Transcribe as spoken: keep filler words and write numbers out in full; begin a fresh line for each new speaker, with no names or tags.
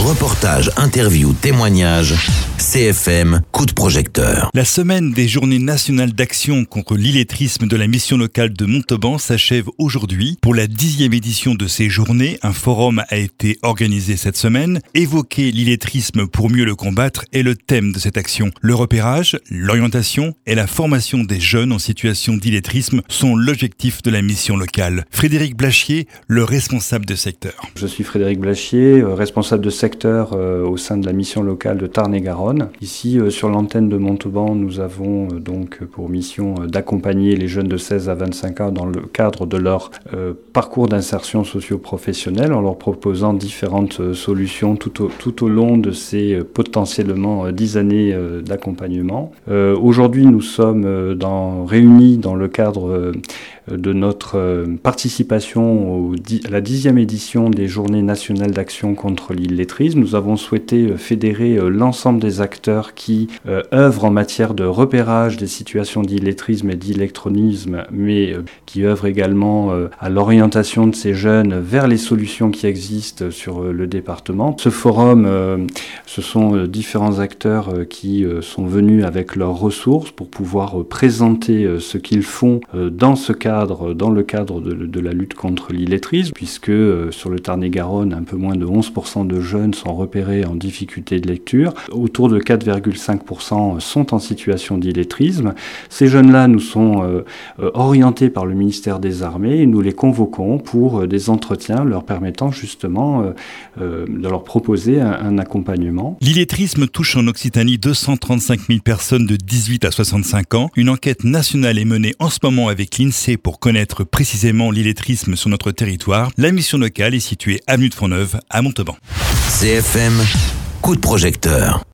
Reportages, interviews, témoignages, C F M, coup de projecteur.
La semaine des Journées nationales d'action contre l'illettrisme de la mission locale de Montauban s'achève aujourd'hui. Pour la dixième édition de ces journées, un forum a été organisé cette semaine. Évoquer l'illettrisme pour mieux le combattre est le thème de cette action. Le repérage, l'orientation et la formation des jeunes en situation d'illettrisme sont l'objectif de la mission locale. Frédéric Blachier, le responsable de secteur.
Je suis Frédéric Blachier, responsable de secteur euh, au sein de la mission locale de Tarn-et-Garonne. Ici, euh, sur l'antenne de Montauban, nous avons euh, donc pour mission euh, d'accompagner les jeunes de seize à vingt-cinq ans dans le cadre de leur euh, parcours d'insertion socio-professionnelle en leur proposant différentes euh, solutions tout au, tout au long de ces euh, potentiellement euh, dix années euh, d'accompagnement. Euh, aujourd'hui, nous sommes euh, dans, réunis dans le cadre euh, de notre euh, participation au, à la dixième édition des Journées nationales d'action contre l'illettrisme. Nous avons souhaité euh, fédérer euh, l'ensemble des acteurs qui euh, œuvrent en matière de repérage des situations d'illettrisme et d'électronisme, mais euh, qui œuvrent également euh, à l'orientation de ces jeunes vers les solutions qui existent sur euh, le département. Ce forum, euh, ce sont euh, différents acteurs euh, qui euh, sont venus avec leurs ressources pour pouvoir euh, présenter euh, ce qu'ils font euh, dans ce cadre dans le cadre de, de la lutte contre l'illettrisme, puisque euh, sur le Tarn-et-Garonne, un peu moins de onze pour cent de jeunes sont repérés en difficulté de lecture. Autour de quatre virgule cinq pour cent sont en situation d'illettrisme. Ces jeunes-là nous sont euh, euh, orientés par le ministère des Armées et nous les convoquons pour euh, des entretiens leur permettant justement euh, euh, de leur proposer un, un accompagnement.
L'illettrisme touche en Occitanie deux cent trente-cinq mille personnes de dix-huit à soixante-cinq ans. Une enquête nationale est menée en ce moment avec l'INSEE pour connaître précisément l'illettrisme sur notre territoire. La mission locale est située avenue de Fontneuve à Montauban.
C F M, coup de projecteur.